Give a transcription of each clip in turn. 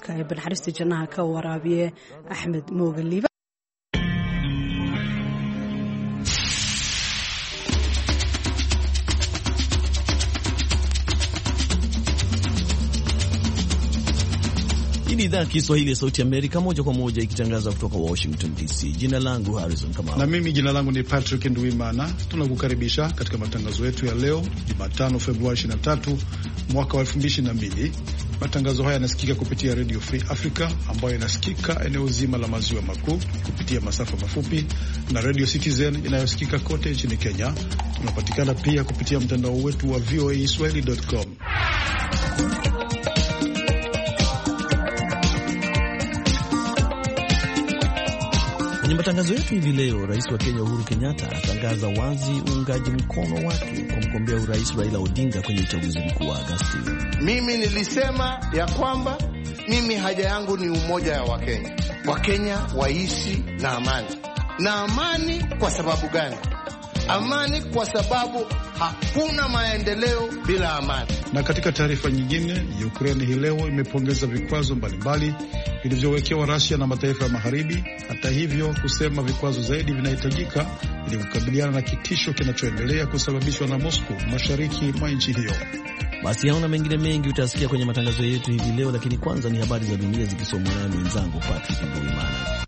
codka ee banaxariista jannaha ka waraabiye Axmed Moogaliba. Hii ni idhaa ya Kiswahili ya Sauti Amerika, moja kwa moja ikitangaza kutoka Washington DC. Jina langu Harrison Kamau. Na mimi jina langu ni Patrick Nduwimana. Tunakukaribisha katika matangazo yetu ya leo, Jumatano Februari 23 mwaka wa 2022. Matangazo haya yanasikika kupitia Radio Free Africa ambayo inasikika eneo zima la maziwa makuu kupitia masafa mafupi na Radio Citizen inayosikika kote nchini Kenya. Tunapatikana pia kupitia mtandao wetu wa voaswahili.com. Kwenye matangazo yetu hivi leo, Rais wa Kenya Uhuru Kenyatta atangaza wazi uungaji mkono wake kwa mgombea urais Raila Odinga kwenye uchaguzi mkuu wa Agosti. Mimi nilisema ya kwamba mimi haja yangu ni umoja wa Wakenya. Wakenya waishi na amani. Na amani kwa sababu gani? Amani kwa sababu hakuna maendeleo bila amani. Na katika taarifa nyingine, Ukraine hii leo imepongeza vikwazo mbalimbali vilivyowekewa Russia na mataifa ya Magharibi. Hata hivyo, kusema vikwazo zaidi vinahitajika ili kukabiliana na kitisho kinachoendelea kusababishwa na Moscow mashariki mwa nchi hiyo. Basi haona mengine mengi utasikia kwenye matangazo yetu hivi leo, lakini kwanza ni habari za dunia zikisomwa na mwenzangu Patrick Nduwimana.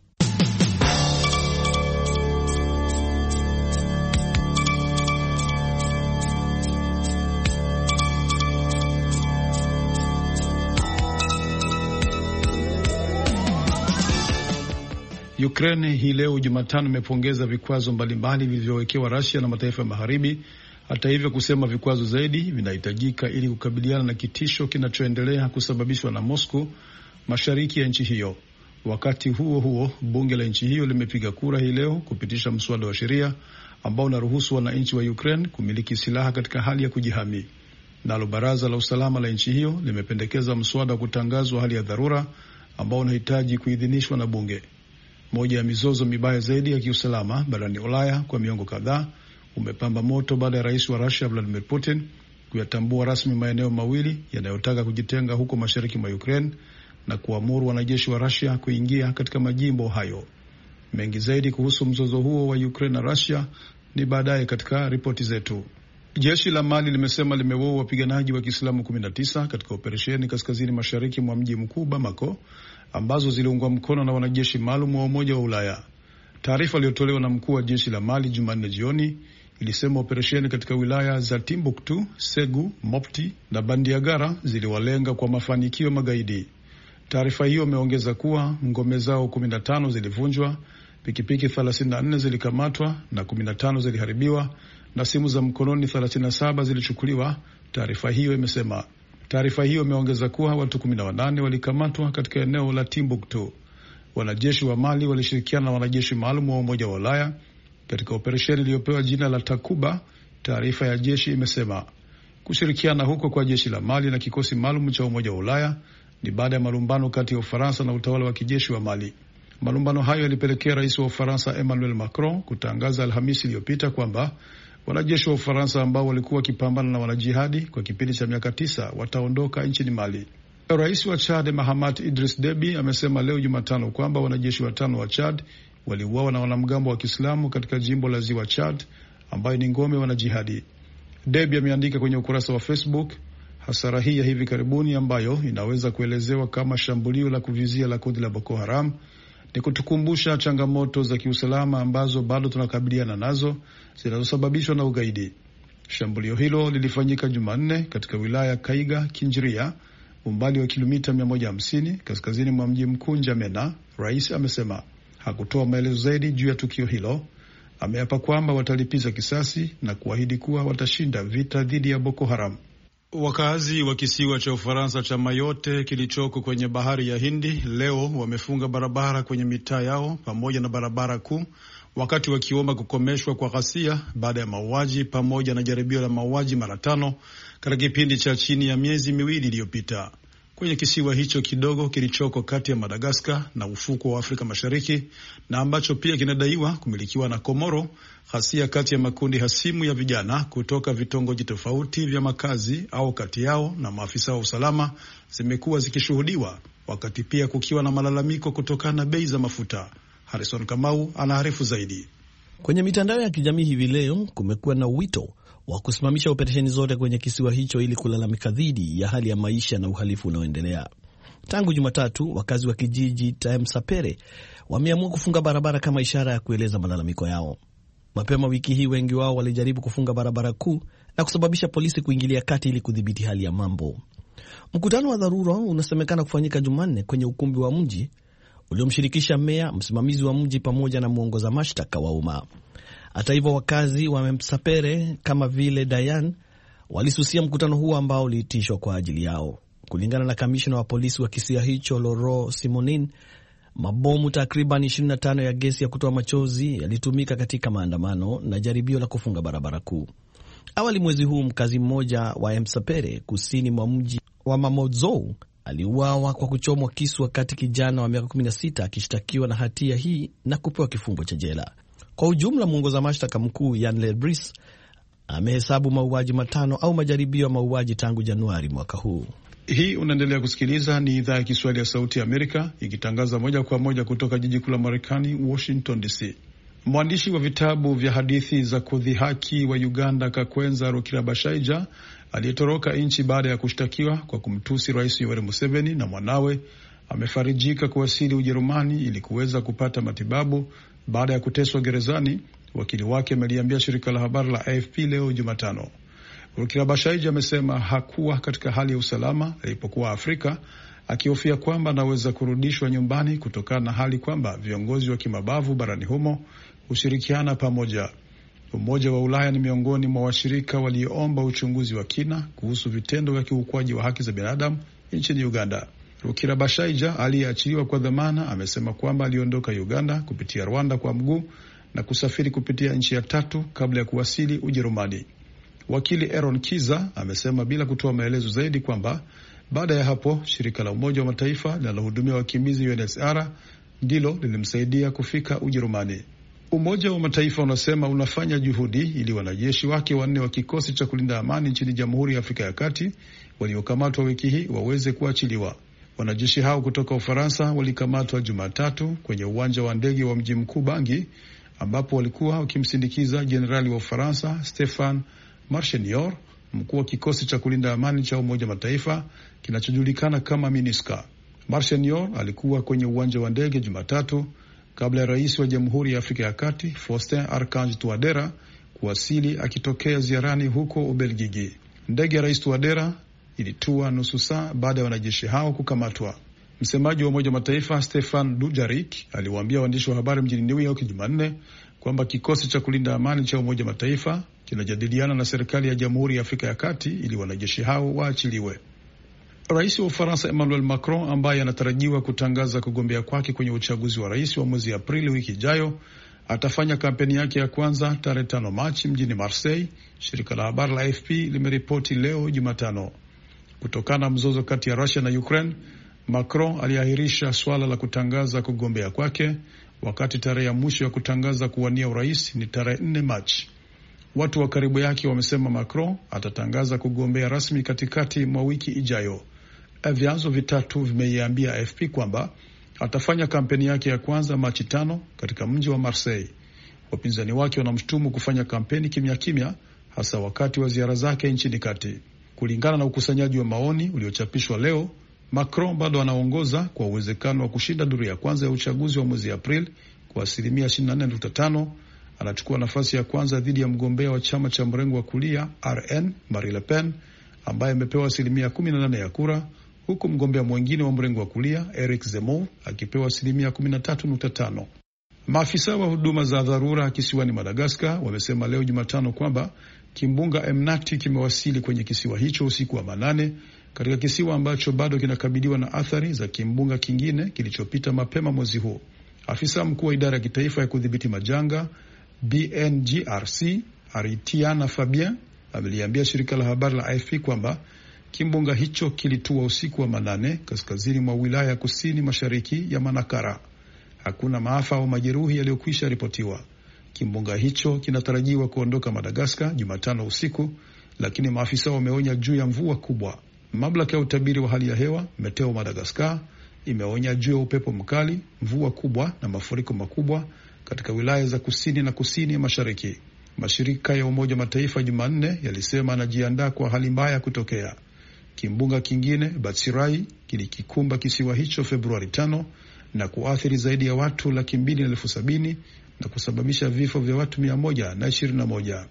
Ukraine hii leo Jumatano imepongeza vikwazo mbalimbali vilivyowekewa Russia na mataifa ya Magharibi. Hata hivyo, kusema vikwazo zaidi vinahitajika ili kukabiliana na kitisho kinachoendelea kusababishwa na Moscow mashariki ya nchi hiyo. Wakati huo huo, bunge la nchi hiyo limepiga kura hii leo kupitisha mswada wa sheria ambao unaruhusu wananchi wa Ukraine kumiliki silaha katika hali ya kujihami. Nalo baraza la usalama la nchi hiyo limependekeza mswada wa kutangazwa hali ya dharura ambao unahitaji kuidhinishwa na bunge. Moja ya mizozo mibaya zaidi ya kiusalama barani Ulaya kwa miongo kadhaa umepamba moto baada ya rais wa Russia Vladimir Putin kuyatambua rasmi maeneo mawili yanayotaka kujitenga huko mashariki mwa Ukraine na kuamuru wanajeshi wa Russia kuingia katika majimbo hayo. Mengi zaidi kuhusu mzozo huo wa Ukraine na Russia ni baadaye katika ripoti zetu. Jeshi la Mali limesema limewaua wapiganaji wa Kiislamu 19 katika operesheni kaskazini mashariki mwa mji mkuu Bamako ambazo ziliungwa mkono na wanajeshi maalum wa Umoja wa Ulaya. Taarifa iliyotolewa na mkuu wa jeshi la Mali Jumanne jioni ilisema operesheni katika wilaya za Timbuktu, Segu, Mopti na Bandiagara ziliwalenga kwa mafanikio magaidi. Taarifa hiyo imeongeza kuwa ngome zao 15 zilivunjwa, pikipiki 34 zilikamatwa na 15 ziliharibiwa na simu za mkononi 37 zilichukuliwa, taarifa hiyo imesema. Taarifa hiyo imeongeza kuwa watu 18 walikamatwa katika eneo la Timbuktu. Wanajeshi wa Mali walishirikiana na wanajeshi maalum wa Umoja wa Ulaya katika operesheni iliyopewa jina la Takuba, taarifa ya jeshi imesema. Kushirikiana huko kwa jeshi la Mali na kikosi maalum cha Umoja wa Ulaya ni baada ya malumbano kati ya Ufaransa na utawala wa kijeshi wa Mali. Malumbano hayo yalipelekea rais wa Ufaransa Emmanuel Macron kutangaza Alhamisi iliyopita kwamba wanajeshi wa Ufaransa ambao walikuwa wakipambana na wanajihadi kwa kipindi cha miaka 9 wataondoka nchini Mali. Rais wa Chad Mahamat Idris Deby amesema leo Jumatano kwamba wanajeshi 5 wa Chad waliuawa na wanamgambo wa Kiislamu katika jimbo la Ziwa Chad ambayo ni ngome wanajihadi. Deby ameandika kwenye ukurasa wa Facebook, hasara hii ya hivi karibuni ambayo inaweza kuelezewa kama shambulio la kuvizia la kundi la Boko Haram ni kutukumbusha changamoto za kiusalama ambazo bado tunakabiliana nazo zinazosababishwa na ugaidi. Shambulio hilo lilifanyika Jumanne katika wilaya ya Kaiga Kinjiria, umbali wa kilomita 150 kaskazini mwa mji mkuu N'Djamena. Rais amesema hakutoa maelezo zaidi juu ya tukio hilo. Ameapa kwamba watalipiza kisasi na kuahidi kuwa watashinda vita dhidi ya Boko Haram. Wakazi wa kisiwa cha Ufaransa cha Mayotte kilichoko kwenye bahari ya Hindi leo wamefunga barabara kwenye mitaa yao pamoja na barabara kuu wakati wakiomba kukomeshwa kwa ghasia baada ya mauaji pamoja na jaribio la mauaji mara 5 katika kipindi cha chini ya miezi miwili iliyopita. Kwenye kisiwa hicho kidogo kilichoko kati ya Madagaskar na ufuko wa Afrika Mashariki na ambacho pia kinadaiwa kumilikiwa na Komoro, ghasia kati ya makundi hasimu ya vijana kutoka vitongoji tofauti vya makazi au kati yao na maafisa wa usalama zimekuwa zikishuhudiwa wakati pia kukiwa na malalamiko kutokana na bei za mafuta. Harrison Kamau anaarifu zaidi. Kwenye mitandao ya kijamii hivi leo kumekuwa na wito wa kusimamisha operesheni zote kwenye kisiwa hicho ili kulalamika dhidi ya hali ya maisha na uhalifu unaoendelea. Tangu Jumatatu, wakazi wa kijiji cha Msapere wameamua kufunga barabara kama ishara ya kueleza malalamiko yao. Mapema wiki hii wengi wao walijaribu kufunga barabara kuu na kusababisha polisi kuingilia kati ili kudhibiti hali ya mambo. Mkutano wa dharura unasemekana kufanyika Jumanne kwenye ukumbi wa mji uliomshirikisha meya, msimamizi wa mji pamoja na mwongoza mashtaka wa umma. Hata hivyo, wakazi wa Msapere kama vile Dayan walisusia mkutano huo ambao uliitishwa kwa ajili yao. Kulingana na kamishna wa polisi wa kisiwa hicho Loro Simonin, mabomu takriban 25 ya gesi ya kutoa machozi yalitumika katika maandamano na jaribio la kufunga barabara kuu. Awali mwezi huu mkazi mmoja wa Msapere kusini mwa mji wa Mamozou aliuawa kwa kuchomwa kisu wakati kijana wa miaka 16 akishtakiwa na hatia hii na kupewa kifungo cha jela. Kwa ujumla, mwongoza mashtaka mkuu Yan Lebris amehesabu mauaji 5 au majaribio ya mauaji tangu Januari mwaka huu. Hii unaendelea kusikiliza, ni idhaa ya Kiswahili ya Sauti ya Amerika ikitangaza moja kwa moja kutoka jiji kuu la Marekani, Washington DC. Mwandishi wa vitabu vya hadithi za kudhihaki wa Uganda Kakwenza Rukirabashaija aliyetoroka nchi baada ya kushtakiwa kwa kumtusi Rais Yoweri Museveni na mwanawe amefarijika kuwasili Ujerumani ili kuweza kupata matibabu baada ya kuteswa gerezani, wakili wake ameliambia shirika la habari la AFP leo Jumatano. Rukirabashaija amesema hakuwa katika hali ya usalama alipokuwa Afrika, akihofia kwamba anaweza kurudishwa nyumbani kutokana na hali kwamba viongozi wa kimabavu barani humo hushirikiana pamoja. Umoja wa Ulaya ni miongoni mwa washirika walioomba uchunguzi wa kina kuhusu vitendo vya kiukwaji wa haki za binadamu nchini Uganda. Rukirabashaija aliyeachiliwa kwa dhamana amesema kwamba aliondoka Uganda kupitia Rwanda kwa mguu na kusafiri kupitia nchi ya tatu kabla ya kuwasili Ujerumani. Wakili Aaron Kiza amesema bila kutoa maelezo zaidi kwamba baada ya hapo shirika la Umoja wa Mataifa linalohudumia wakimbizi UNHCR ndilo lilimsaidia kufika Ujerumani. Umoja wa Mataifa unasema unafanya juhudi ili wanajeshi wake 4 wa kikosi cha kulinda amani nchini Jamhuri ya Afrika ya Kati waliokamatwa wiki hii waweze kuachiliwa. Wanajeshi hao kutoka Ufaransa walikamatwa Jumatatu kwenye uwanja wa ndege wa mji mkuu Bangi, ambapo walikuwa wakimsindikiza jenerali wa Ufaransa Stefan Marchenior, mkuu wa kikosi cha kulinda amani cha Umoja Mataifa kinachojulikana kama MINUSCA. Marchenior alikuwa kwenye uwanja wa ndege Jumatatu kabla ya rais wa Jamhuri ya Afrika ya Kati Faustin Archange Touadera kuwasili akitokea ziarani huko Ubelgiji. Ndege ya rais Touadera ilitua nusu saa baada ya wanajeshi hao kukamatwa. Msemaji wa Umoja Mataifa Stefan Dujarric aliwaambia waandishi wa habari mjini New York Jumanne kwamba kikosi cha kulinda amani cha Umoja Mataifa kinajadiliana na serikali ya Jamhuri ya Afrika ya Kati ili wanajeshi hao waachiliwe. Rais wa Ufaransa Emmanuel Macron, ambaye anatarajiwa kutangaza kugombea kwake kwenye uchaguzi wa rais wa mwezi Aprili wiki ijayo, atafanya kampeni yake ya kwanza tarehe 5 Machi mjini Marseille, shirika la habari la AFP limeripoti leo Jumatano. Kutokana na mzozo kati ya Russia na Ukraine, Macron aliahirisha swala la kutangaza kugombea kwake, wakati tarehe ya mwisho ya kutangaza kuwania urais ni tarehe 4 Machi. Watu wa karibu yake wamesema Macron atatangaza kugombea rasmi katikati mwa wiki ijayo. Vyanzo vitatu vimeiambia AFP kwamba atafanya kampeni yake ya kwanza Machi 5 katika mji wa Marseille. Wapinzani wake wanamshutumu kufanya kampeni kimya kimya, hasa wakati wa ziara zake nchini kati. Kulingana na ukusanyaji wa maoni uliochapishwa leo, Macron bado anaongoza kwa uwezekano wa kushinda duru ya kwanza ya uchaguzi wa mwezi Aprili kwa 24.5%. Anachukua nafasi ya kwanza dhidi ya mgombea wa chama cha mrengo wa kulia RN Marine Le Pen ambaye amepewa 18% ya kura, huku mgombea mwingine wa mrengo wa kulia Eric Zemmour akipewa 13.5%. Maafisa wa huduma za dharura kisiwani Madagascar wamesema leo Jumatano kwamba kimbunga Emnati kimewasili kwenye kisiwa hicho usiku wa manane, katika kisiwa ambacho bado kinakabiliwa na athari za kimbunga kingine kilichopita mapema mwezi huu. Afisa mkuu wa idara ya kitaifa ya kudhibiti majanga BNGRC Aritiana Fabien ameliambia shirika la habari la AFP kwamba kimbunga hicho kilitua usiku wa manane kaskazini mwa wilaya ya kusini mashariki ya Manakara. Hakuna maafa au majeruhi yaliyokwisha ripotiwa. Kimbunga hicho kinatarajiwa kuondoka Madagascar Jumatano usiku, lakini maafisa wameonya juu ya mvua kubwa. Mamlaka ya utabiri wa hali ya hewa Meteo Madagascar imeonya juu ya upepo mkali, mvua kubwa na mafuriko makubwa katika wilaya za kusini na kusini mashariki. Mashirika ya Umoja wa Mataifa Jumanne yalisema anajiandaa kwa hali mbaya kutokea. Kimbunga kingine Batsirai kilikikumba kisiwa hicho Februari 5 na kuathiri zaidi ya watu 270,000 na kusababisha vifo vya watu 121.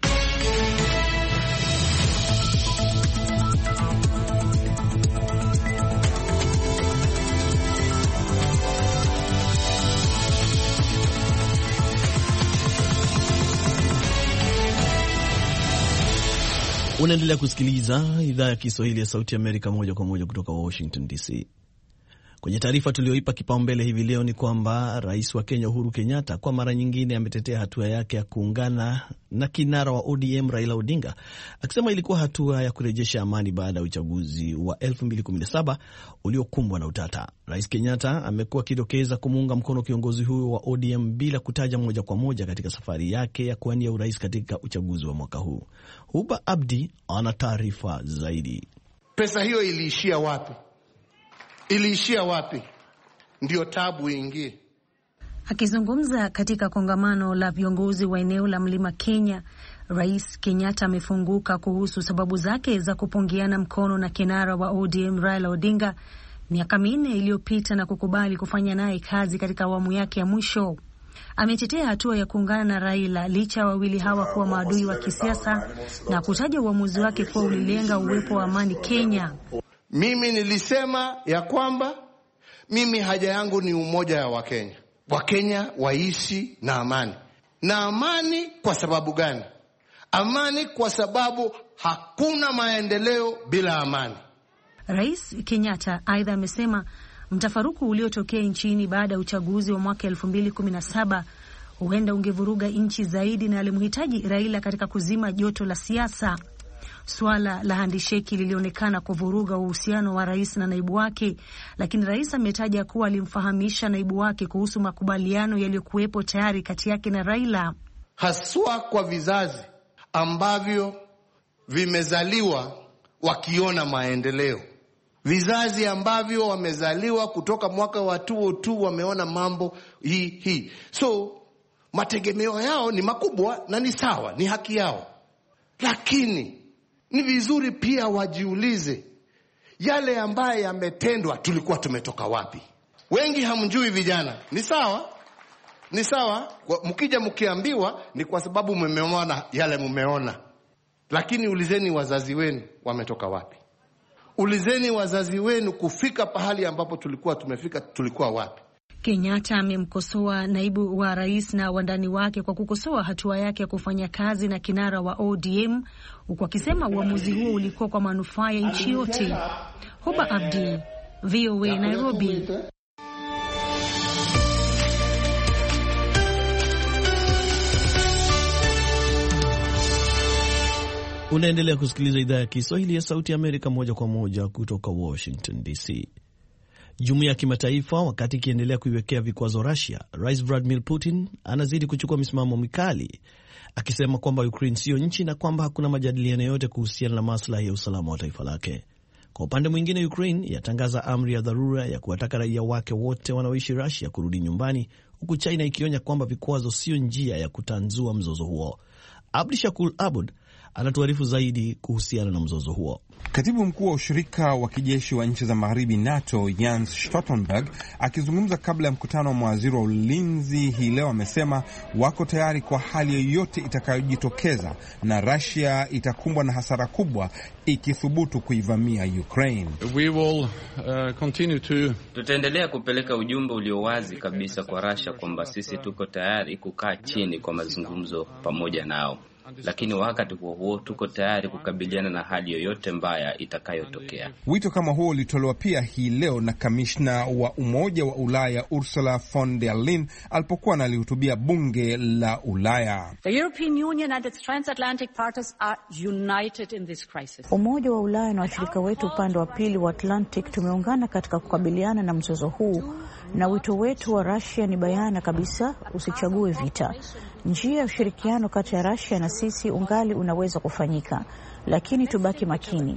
Unaendelea kusikiliza idhaa ya Kiswahili ya Sauti ya Amerika moja kwa moja kutoka Washington DC. Kwenye taarifa tulioipa kipaumbele hivi leo ni kwamba Rais wa Kenya Uhuru Kenyatta kwa mara nyingine ametetea hatua yake ya kuungana na kinara wa ODM Raila Odinga, akisema ilikuwa hatua ya kurejesha amani baada ya uchaguzi wa 2017 uliokumbwa na utata. Rais Kenyatta amekuwa akidokeza kumuunga mkono kiongozi huyo wa ODM bila kutaja moja kwa moja katika safari yake ya kuwania urais katika uchaguzi wa mwaka huu. Huba Abdi ana taarifa zaidi. Pesa hiyo iliishia wapi? Iliishia wapi? Ndio tabu ingie. Akizungumza katika kongamano la viongozi wa eneo la Mlima Kenya, Rais Kenyatta amefunguka kuhusu sababu zake za kupungiana mkono na kinara wa ODM Raila Odinga miaka 4 iliyopita na kukubali kufanya naye kazi katika awamu yake ya mwisho. Ametetea hatua ya kuungana na Raila licha ya wawili hawa kuwa maadui wa kisiasa na kutaja uamuzi wake kuwa ulilenga uwepo wa amani Kenya. Mimi nilisema ya kwamba mimi haja yangu ni umoja ya Wakenya. Wakenya waishi na amani. Na amani kwa sababu gani? Amani kwa sababu hakuna maendeleo bila amani. Rais Kenyatta aidha amesema mtafaruku uliotokea nchini baada ya uchaguzi wa mwaka 2017 huenda ungevuruga nchi zaidi na alimhitaji Raila katika kuzima joto la siasa. Swala la handisheki lilionekana kuvuruga uhusiano wa rais na naibu wake, lakini rais ametaja kuwa alimfahamisha naibu wake kuhusu makubaliano yaliyokuwepo tayari kati yake na Raila. Haswa kwa vizazi ambavyo vimezaliwa wakiona maendeleo. Vizazi ambavyo wamezaliwa kutoka mwaka wa 2002 wameona mambo hii. So mategemeo yao ni makubwa na ni sawa, ni haki yao. Lakini ni vizuri pia wajiulize yale ambaye yametendwa tulikuwa tumetoka wapi. Wengi hamjui vijana. Ni sawa? Ni sawa mkija mkiambiwa ni kwa sababu mmeona yale mmeona. Lakini ulizeni wazazi wenu wametoka wapi. Ulizeni wazazi wenu kufika pahali ambapo tulikuwa tumefika tulikuwa wapi. Kenyatta amemkosoa naibu wa rais na wandani wake kwa kukosoa hatua yake ya kufanya kazi na kinara wa ODM, huku akisema uamuzi huo ulikuwa kwa manufaa ya nchi yote. Huba Abdi, VOA Nairobi. Unaendelea kusikiliza idhaa ya Kiswahili ya Sauti ya Amerika moja kwa moja kutoka Washington DC. Jumuiya ya kimataifa wakati ikiendelea kuiwekea vikwazo Russia, Rais Vladimir Putin anazidi kuchukua misimamo mikali akisema kwamba Ukraine sio nchi na kwamba hakuna majadiliano yote kuhusiana na maslahi ya usalama wa taifa lake. Kwa upande mwingine, Ukraine yatangaza amri ya dharura ya kuwataka raia wake wote wanaoishi Russia kurudi nyumbani, huku China ikionya kwamba vikwazo sio njia ya kutanzua mzozo huo. Abdishakur Abud anatuarifu zaidi kuhusiana na mzozo huo. Katibu mkuu wa ushirika wa kijeshi wa nchi za magharibi NATO Jens Stoltenberg akizungumza kabla ya mkutano wa mawaziri wa ulinzi hii leo amesema wako tayari kwa hali yoyote itakayojitokeza na Russia itakumbwa na hasara kubwa ikithubutu kuivamia Ukraine. Tutaendelea kupeleka ujumbe ulio wazi kabisa kwa Russia kwamba sisi tuko tayari kukaa chini kwa mazungumzo pamoja nao. Lakini wakati huo tuko tayari kukabiliana na hali yoyote mbaya itakayotokea. Wito kama huo ulitolewa pia hii leo na kamishna wa Umoja wa Ulaya Ursula von der Leyen alipokuwa analihutubia bunge la Ulaya. The European Union and its transatlantic partners are united in this crisis. Umoja wa Ulaya na washirika wetu upande wa pili wa Atlantic tumeungana katika kukabiliana na mzozo huu, na wito wetu wa Russia ni bayana kabisa: usichague vita. Njia ya ushirikiano kati ya Russia na sisi ungali unaweza kufanyika, lakini tubaki makini.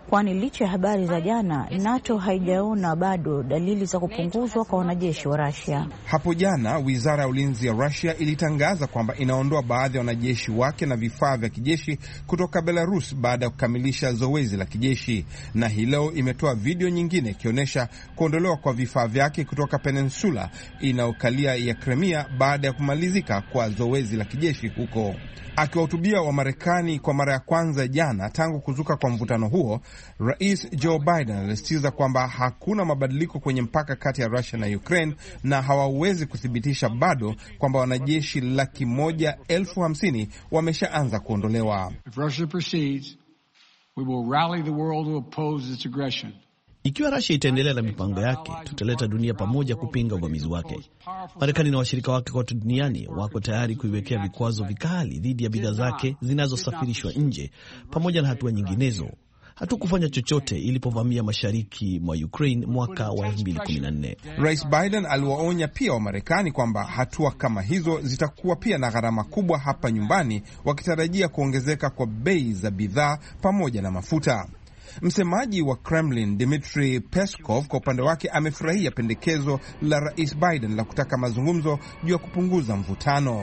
kwani licha ya habari za jana, NATO haijaona bado dalili za kupunguzwa kwa wanajeshi wa Russia. Hapo jana, Wizara ya Ulinzi ya Russia ilitangaza kwamba inaondoa baadhi ya wanajeshi wake na vifaa vya kijeshi kutoka Belarus baada ya kukamilisha zoezi la kijeshi, na hii leo imetoa video nyingine ikionyesha kuondolewa kwa vifaa vyake kutoka peninsula inayokalia ya Crimea baada ya kumalizika kwa zoezi la kijeshi huko. Akiwahutubia wa Marekani kwa mara ya kwanza jana tangu kuzuka kwa mvutano huo, Rais Joe Biden alisisitiza kwamba hakuna mabadiliko kwenye mpaka kati ya Russia na Ukraine na hawawezi kuthibitisha bado kwamba wanajeshi 150,000 wameshaanza kuondolewa. If Russia proceeds, we will rally the world to oppose its aggression. Ikiwa Russia itaendelea na mipango yake, tutaleta dunia pamoja kupinga uvamizi wake. Marekani na washirika wake kote duniani wako tayari kuiwekea vikwazo vikali dhidi ya bidhaa zake zinazosafirishwa nje, pamoja na hatua nyinginezo. Hatukufanya chochote ilipovamia mashariki mwa Ukraine mwaka wa 2014. Rais Biden aliwaonya pia wa Marekani kwamba hatua kama hizo zitakuwa pia na gharama kubwa hapa nyumbani, wakitarajia kuongezeka kwa bei za bidhaa pamoja na mafuta. Msemaji wa Kremlin Dmitry Peskov kwa upande wake amefurahia pendekezo la Rais Biden la kutaka mazungumzo juu ya kupunguza mvutano.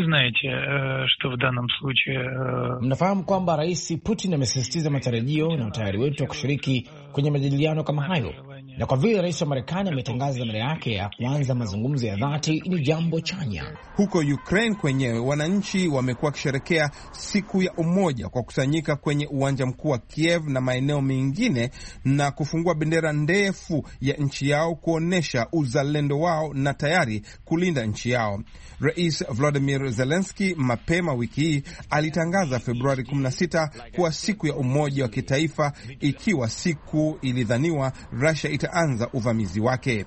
Mnafahamu kwamba Rais Putin amesisitiza matarajio na utayari wetu wa kushiriki kwenye majadiliano kama hayo, na kwa vile rais wa Marekani ametangaza dhamira yake ya kuanza mazungumzo ya dhati, ni jambo chanya. Huko Ukraine kwenyewe, wananchi wamekuwa wakisherekea siku ya umoja kwa kusanyika kwenye uwanja mkuu wa Kiev na maeneo mengine na kufungua bendera ndefu ya nchi yao kuonesha uzalendo wao na tayari kulinda nchi yao. Rais Volodymyr Zelensky mapema wiki hii alitangaza Februari 16 kuwa siku ya umoja wa kitaifa, ikiwa siku ilidhaniwa Russia itaanza uvamizi wake.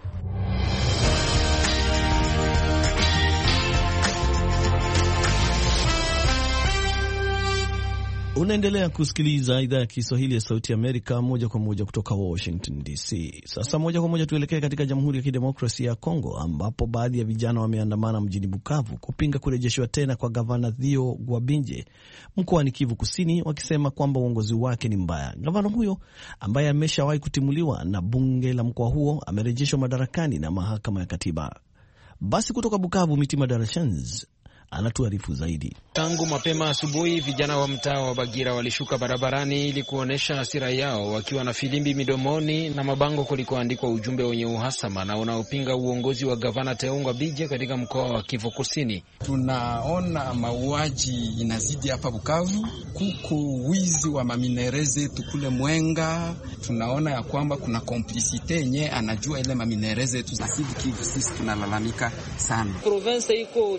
Unaendelea kusikiliza idhaa ya Kiswahili ya Sauti ya Amerika moja kwa moja kutoka Washington DC. Sasa moja kwa moja tuelekee katika Jamhuri ya Kidemokrasia ya Kongo, ambapo baadhi ya vijana wameandamana mjini Bukavu kupinga kurejeshwa tena kwa Gavana Theo Gwabinje mkoani Kivu Kusini, wakisema kwamba uongozi wake ni mbaya. Gavana huyo ambaye ameshawahi kutimuliwa na bunge la mkoa huo amerejeshwa madarakani na mahakama ya katiba. Basi kutoka Bukavu, Mitima Darashans anatuarifu zaidi. Tangu mapema asubuhi, vijana wa mtaa wa Bagira walishuka barabarani ili kuonesha hasira yao, wakiwa na filimbi midomoni na mabango kulikoandikwa ujumbe wenye uhasama na unaopinga uongozi wa Gavana Theo Gwabinje katika mkoa wa Kivu Kusini. Tunaona mauaji inazidi hapa Bukavu, kuko wizi wa maminereze tukule Mwenga. Tunaona ya kwamba kuna complicite yenye anajua ile maminereze tu za Kivu. Sisi tunalalamika sana. Province iko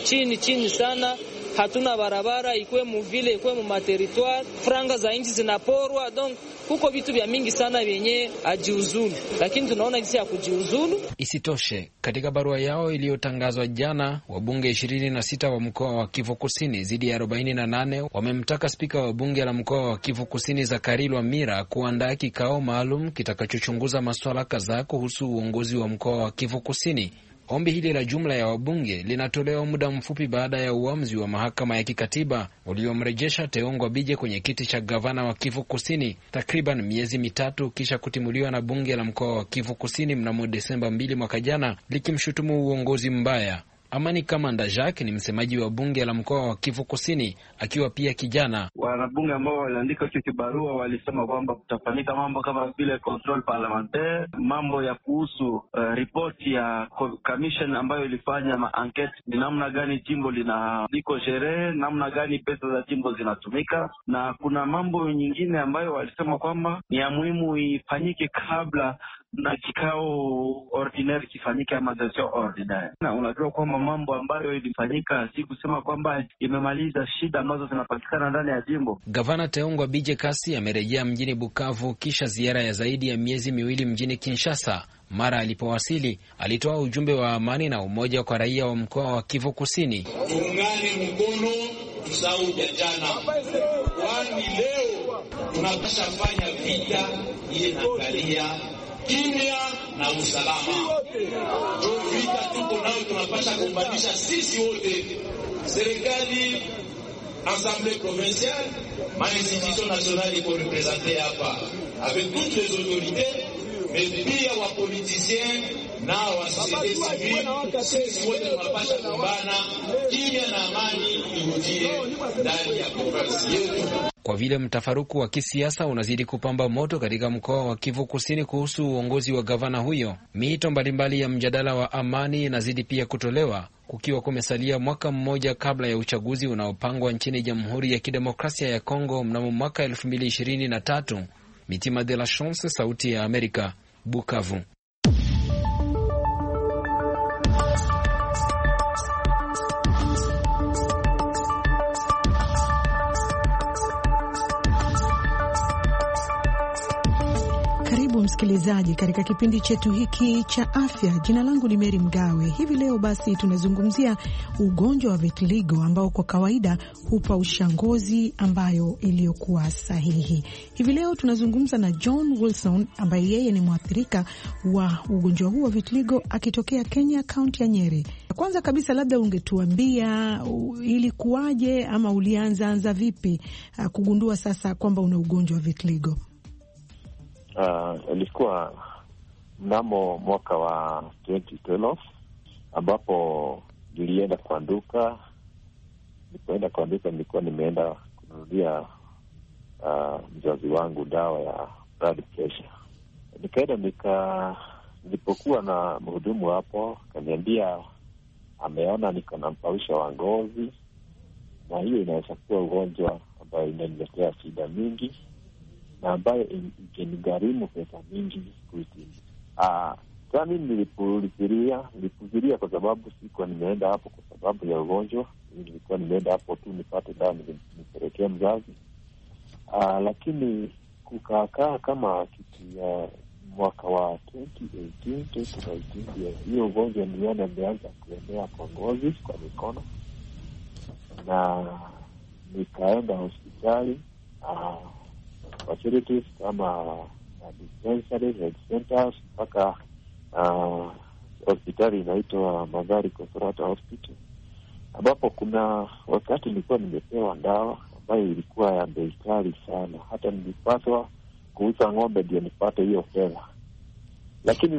chini sana, hatuna barabara, ikwe muvile, ikwe mu materitoire, franga za inchi zinaporwa, donc huko vitu vya mingi sana vyenye ajiuzulu, lakini tunaona kisi ya kujiuzulu. Isitoshe, katika barua yao iliyotangazwa jana, wabunge 26 wa mkoa wa Kivu Kusini zidi ya 48 wamemtaka spika wa bunge la mkoa wa Kivu Kusini Zakari Lwamira kuandaa kikao maalum kitakachochunguza masuala kadhaa kuhusu uongozi wa mkoa wa Kivu Kusini. Ombi hili la jumla ya wabunge linatolewa muda mfupi baada ya uamuzi wa mahakama ya kikatiba uliomrejesha Theo Gwabinje kwenye kiti cha gavana wa Kivu Kusini, takriban miezi mitatu kisha kutimuliwa na bunge la mkoa wa Kivu Kusini mnamo Desemba 2 mwaka jana, likimshutumu uongozi mbaya. Amani Kamanda Jacques ni msemaji wa bunge la mkoa wa Kivu Kusini, akiwa pia kijana. Wanabunge ambao waliandika hicho kibarua walisema kwamba kutafanyika mambo kama vile control parlementaire, mambo ya kuhusu ripoti ya commission ambayo ilifanya maanketi, ni namna gani jimbo liko sherehe, namna gani pesa za jimbo zinatumika, na kuna mambo nyingine ambayo walisema kwamba ni ya muhimu ifanyike kabla na kikao ordinary kifanyike ama session ordinary. Na unajua kwamba mambo ambayo ilifanyika si kusema kwamba imemaliza shida ambazo zinapatikana ndani ya jimbo. Gavana Theo Gwabinje kasi amerejea mjini Bukavu kisha ziara ya zaidi ya miezi miwili mjini Kinshasa. Mara alipowasili, alitoa ujumbe wa amani na umoja kwa raia wa mkoa wa Kivu Kusini. Tuungane mkono, tusahau jana. Kwani leo tunapasha fanya vita inaangalia kimya na usalama. Ndio vita tuko nayo, tunapasha kuunganisha sisi wote, serikali, Assemblée provinciale, ma institution nationale iko représentée hapa avec toutes les autorités, mais pia wa politiciens na wa société civile, sisi wote tunapasha kumbana kimya na amani irudie ndani ya province yetu. Kwa vile mtafaruku wa kisiasa unazidi kupamba moto katika mkoa wa Kivu Kusini kuhusu uongozi wa gavana huyo, miito mbalimbali ya mjadala wa amani inazidi pia kutolewa, kukiwa kumesalia mwaka mmoja kabla ya uchaguzi unaopangwa nchini Jamhuri ya Kidemokrasia ya Kongo mnamo mwaka 2023. Mitima de la Chance, Sauti ya Amerika, Bukavu. Karibu msikilizaji katika kipindi chetu hiki cha afya. Jina langu ni Mary Mgawe. Hivi leo basi tunazungumzia ugonjwa wa vitiligo ambao kwa kawaida hupausha ngozi ambayo iliyokuwa sahihi. Hivi leo tunazungumza na John Wilson ambaye yeye ni mwathirika wa ugonjwa huu wa vitiligo akitokea Kenya, kaunti ya Nyeri. Kwanza kabisa labda ungetuambia ilikuwaje ama ulianza vipi kugundua sasa kwamba una ugonjwa wa vitiligo? Ilikuwa mnamo mwaka wa 2012 ambapo nilienda kwa duka. Nilipoenda kwa duka nilikuwa nimeenda kununulia mzazi wangu dawa ya blood pressure. Nilipokuwa na mhudumu hapo kaniambia ameona niko na mpausha wa ngozi, na hiyo inaweza kuwa ugonjwa ambayo inaniletea shida mingi na ambayo ingenigharimu pesa mingi kuitibu. Sasa mimi nilifikiria kwa sababu sikuwa nimeenda hapo kwa sababu ya ugonjwa. Nilikuwa nimeenda hapo tu nipate dawa nipelekee mzazi. Lakini kukaa kama kitu ya mwaka wa 2018 hiyo ugonjwa niliona imeanza kuenea kwa ngozi, kwa mikono, na nikaenda hospitali facilities kama dispensary, health centers, mpaka hospitali inaitwa Magari Consolata Hospital, ambapo kuna wakati nilikuwa nimepewa dawa ambayo ilikuwa ya bei kali sana, hata nilipaswa kuuza ng'ombe ndio nipate hiyo fedha. Lakini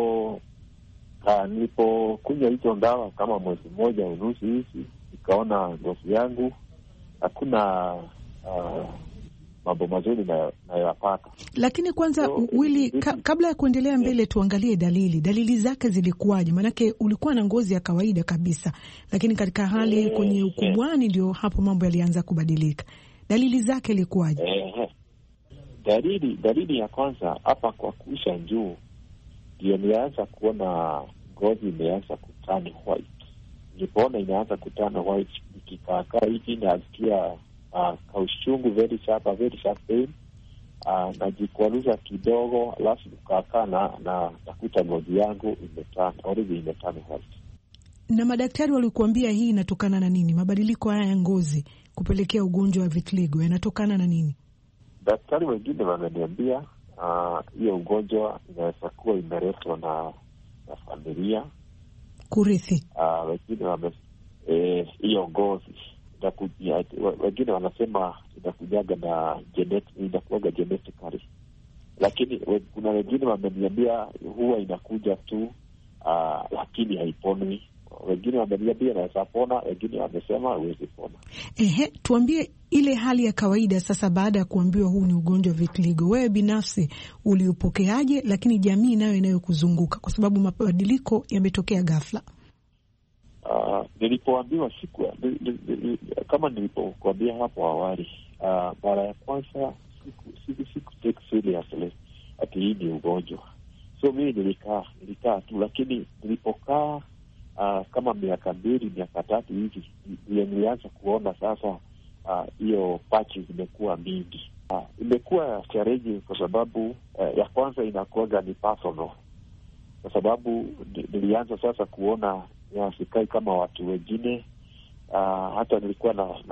nilipokunywa hizo dawa kama mwezi mmoja unusu hivi, nikaona ngozi yangu hakuna mambo mazuri nayapata. Lakini kwanza Willy, kabla ya kuendelea mbele tuangalie dalili zake zilikuwaje? Maanake ulikuwa na ngozi ya kawaida kabisa, lakini katika hali kwenye ukubwani ndio hapo mambo yalianza kubadilika. Dalili zake ilikuwaje? Dalili ya kwanza hapa kwa kuisha juu ndio nianza kuona ngozi imeanza kutana white. Nilipoona inaanza kutana white, nikikaa hivi nasikia kaushungu, very sharp pain, najikwaruza kidogo, alafu kukaa na takuta ngozi yangu imetana white. Na madaktari walikuambia hii inatokana na nini? Mabadiliko haya ya ngozi kupelekea ugonjwa wa vitiligo yanatokana na nini? Daktari wengine wameniambia hiyo ugonjwa inaweza kuwa imeletwa na familia, kurithi. Wengine hiyo ngozi wengine wanasema inakujaga na inakuwaga genetically, lakini kuna wengine wameniambia huwa inakuja tu, lakini haiponi. Wengine wameniambia naweza pona, wengine wamesema hawezi pona. Tuambie ile hali ya kawaida sasa, baada ya kuambiwa huu ni ugonjwa wa vitiligo, wewe binafsi uliupokeaje, lakini jamii nayo inayokuzunguka, kwa sababu mabadiliko yametokea ghafla? Nilipoambiwa kama nilipokuambia hapo awali, mara ya kwanza siku take seriously ati hii ni ugonjwa. So mimi nilikaa tu, lakini nilipokaa kama miaka 2 miaka 3 hivi nilianza kuona sasa hiyo patches zimekuwa mingi. Imekuwa challenge kwa sababu ya kwanza inakuwa ni personal, kwa sababu nilianza sasa kuona sikai kama watu wengine. Hata nilikuwa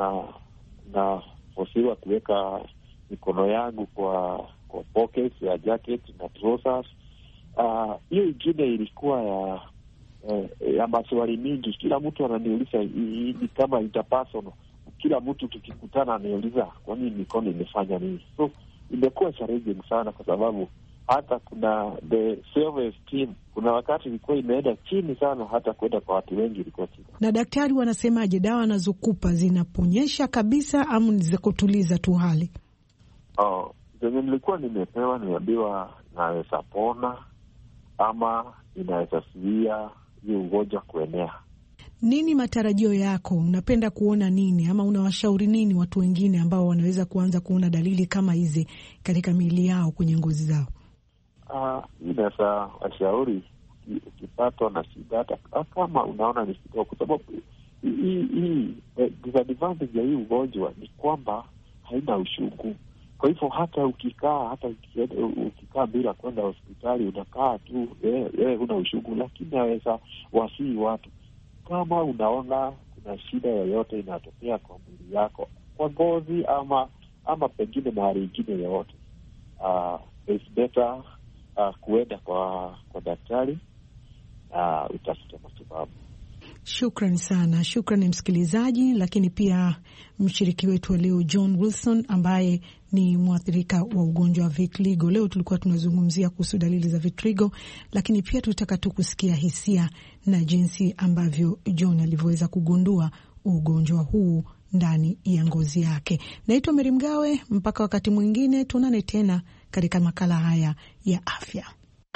na fosiwa kuweka mikono yangu kwa pockets ya jacket na trousers. Hiyo ingine ilikuwa ya maswali mingi. Kila mtu ananiuliza ni kama interpersonal, kila mtu tukikutana anauliza kwa nini mikono imefanya nini. So imekuwa challenging sana, kwa sababu hata kuna the self-esteem, kuna wakati ilikuwa imeenda chini sana, hata kwenda kwa watu wengi ilikuwa chini. Na daktari wanasemaje, dawa wanazokupa zinaponyesha kabisa au ni za kutuliza tu hali? Zenye nilikuwa nimepewa, niambiwa naweza pona ama inaweza zuia hii ugonjwa kuenea. Nini matarajio yako? Unapenda kuona nini, ama unawashauri nini watu wengine ambao wanaweza kuanza kuona dalili kama hizi katika miili yao, kwenye ngozi zao? Inaweza washauri, ukipatwa na shida, hata kama unaona ni kidogo, kwa sababu hii disadvantage ya hii ugonjwa ni kwamba haina ushungu. Kwa hivyo hata ukikaa bila kwenda hospitali, unakaa tu una ushungu. Lakini naweza wasii watu, kama unaona kuna shida yoyote inatokea kwa mwili yako, kwa ngozi ama pengine mahali ingine yoyote, it's better kuenda kwa daktari utafute matibabu. Shukran sana. Shukran msikilizaji, lakini pia mshiriki wetu wa leo John Wilson ambaye ni mwathirika wa ugonjwa wa vitiligo. Leo tulikuwa tunazungumzia kuhusu dalili za vitiligo, lakini pia tulitaka tu kusikia hisia na jinsi ambavyo John alivyoweza kugundua ugonjwa huu ndani ya ngozi yake. Naitwa Meri Mgawe, mpaka wakati mwingine tunane tena katika makala haya ya afya.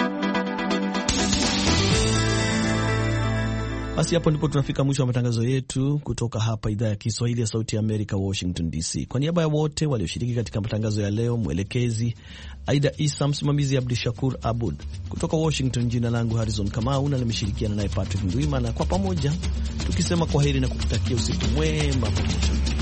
Basi hapo ndipo tunafika mwisho wa matangazo yetu kutoka hapa idhaa ya Kiswahili ya Sauti ya Amerika, Washington DC. Kwa niaba ya wote walioshiriki katika matangazo ya leo, mwelekezi Aida Isa, msimamizi Abdishakur Abud, kutoka Washington, jina langu Harrison Kamau na nimeshirikiana naye Patrick Ndwimana, kwa pamoja tukisema kwaheri na kukutakia usiku mwema pamoja.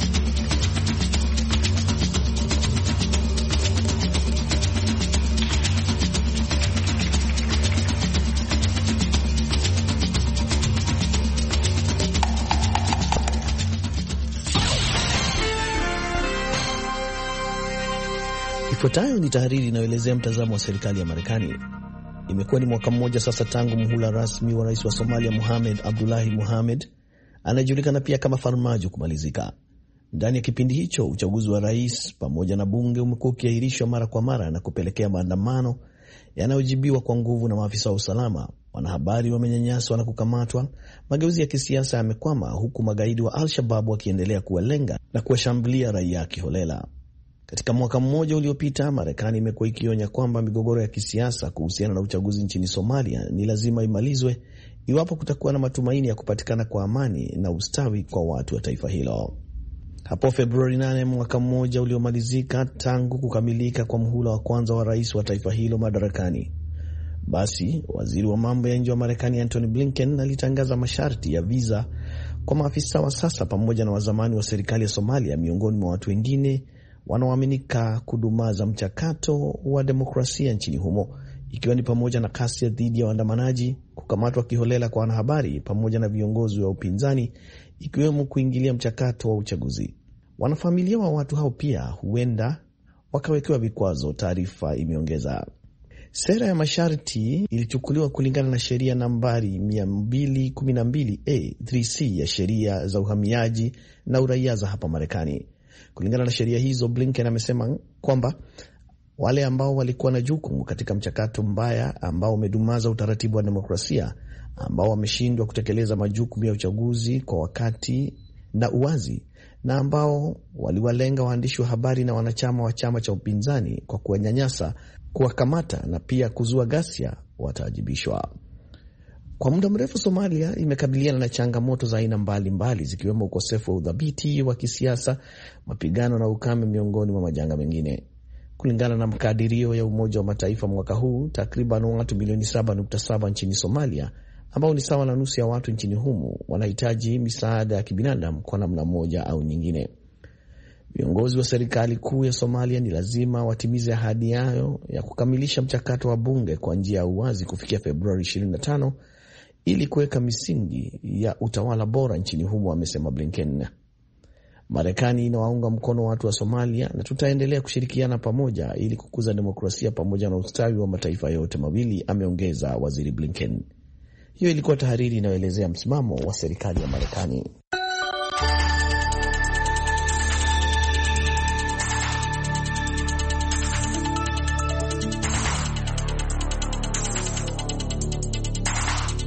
Ifuatayo ni tahariri inayoelezea mtazamo wa serikali ya Marekani. Imekuwa ni mwaka mmoja sasa tangu muhula rasmi wa rais wa Somalia Mohamed Abdullahi Mohamed, anayejulikana pia kama Farmajo, kumalizika. Ndani ya kipindi hicho, uchaguzi wa rais pamoja na bunge umekuwa ukiahirishwa mara kwa mara na kupelekea maandamano yanayojibiwa kwa nguvu na maafisa wa usalama. Wanahabari wamenyanyaswa na kukamatwa, mageuzi ya kisiasa yamekwama, huku magaidi wa Al-Shabaab wakiendelea kuwalenga na kuwashambulia raia kiholela. Katika mwaka mmoja uliopita, Marekani imekuwa ikionya kwamba migogoro ya kisiasa kuhusiana na uchaguzi nchini Somalia ni lazima imalizwe iwapo kutakuwa na matumaini ya kupatikana kwa amani na ustawi kwa watu wa taifa hilo. Hapo Februari 8, mwaka mmoja uliomalizika tangu kukamilika kwa muhula wa kwanza wa rais wa taifa hilo madarakani, basi waziri wa mambo ya nje wa Marekani Antony Blinken alitangaza masharti ya visa kwa maafisa wa sasa pamoja na wazamani wa serikali ya Somalia, miongoni mwa watu wengine wanaoaminika kudumaza mchakato wa demokrasia nchini humo, ikiwa ni pamoja na kasi dhidi ya waandamanaji, kukamatwa kiholela kwa wanahabari pamoja na viongozi wa upinzani, ikiwemo kuingilia mchakato wa uchaguzi. Wanafamilia wa watu hao pia huenda wakawekewa vikwazo, taarifa imeongeza. Sera ya masharti ilichukuliwa kulingana na sheria nambari 212A3C ya sheria za uhamiaji na uraia za hapa Marekani. Kulingana na sheria hizo, Blinken amesema kwamba wale ambao walikuwa na jukumu katika mchakato mbaya ambao umedumaza utaratibu wa demokrasia, ambao wameshindwa kutekeleza majukumu ya uchaguzi kwa wakati na uwazi, na ambao waliwalenga waandishi wa habari na wanachama wa chama cha upinzani kwa kuwanyanyasa, kuwakamata na pia kuzua ghasia, wataajibishwa. Kwa muda mrefu Somalia imekabiliana na changamoto za aina mbalimbali, zikiwemo ukosefu wa udhabiti wa kisiasa, mapigano na ukame, miongoni mwa majanga mengine. Kulingana na makadirio ya Umoja wa Mataifa mwaka huu, takriban watu milioni 7.7 nchini Somalia, ambao ni sawa na nusu ya watu nchini humo, wanahitaji misaada ya kibinadamu kwa namna moja au nyingine. Viongozi wa serikali kuu ya Somalia ni lazima watimize ahadi yao ya kukamilisha mchakato wa bunge kwa njia ya uwazi kufikia Februari 25 ili kuweka misingi ya utawala bora nchini humo, amesema Blinken. Marekani inawaunga mkono watu wa Somalia na tutaendelea kushirikiana pamoja ili kukuza demokrasia pamoja na ustawi wa mataifa yote mawili, ameongeza Waziri Blinken. Hiyo ilikuwa tahariri inayoelezea msimamo wa serikali ya Marekani.